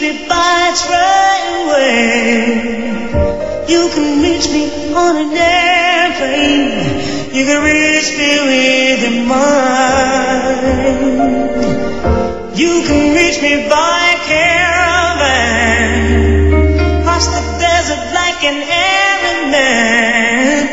me by its railway. You can reach me on an airplane. You can reach me with your mind. You can reach me by caravan, cross the desert like an errand man.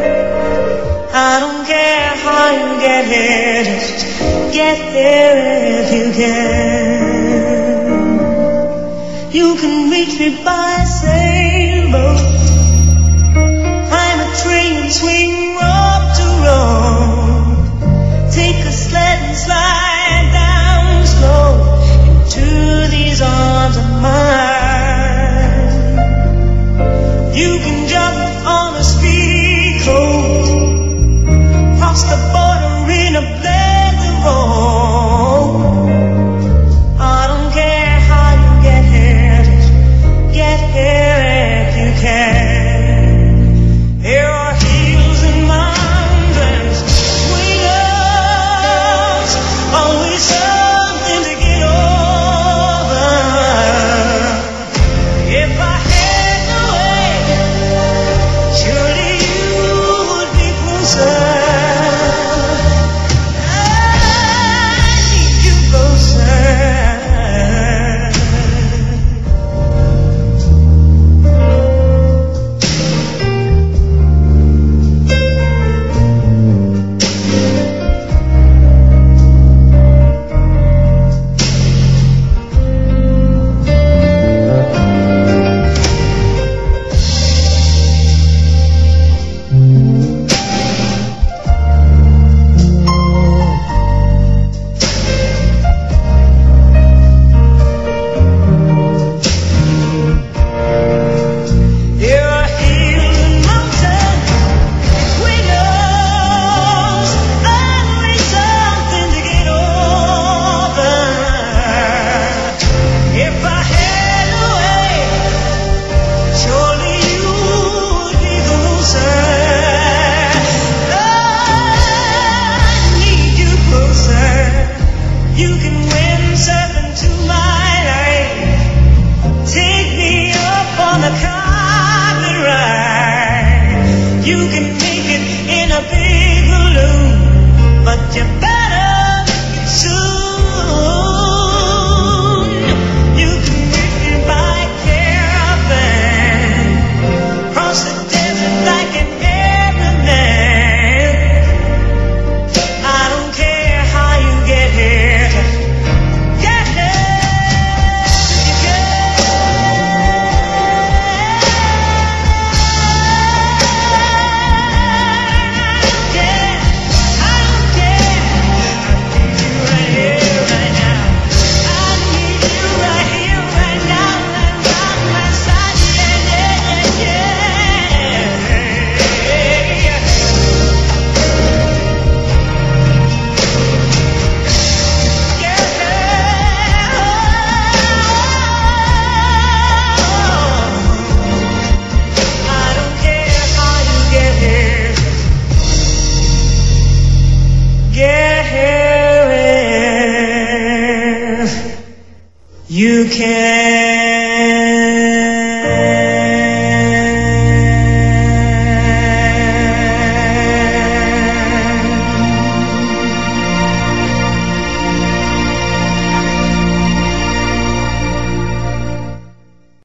I don't care how you get here, just get here if you can. You can reach me by sailboat, climb a tree and swing rope to rope, take a sled and slide down slow into these arms of mine. You can jump on a speedy coat, cross the border in a blaze of hope. I don't care how you get here, just get here if you can. There are hills and mountains, swingers, always something to get over. If I had no way, surely you would be closer. You can.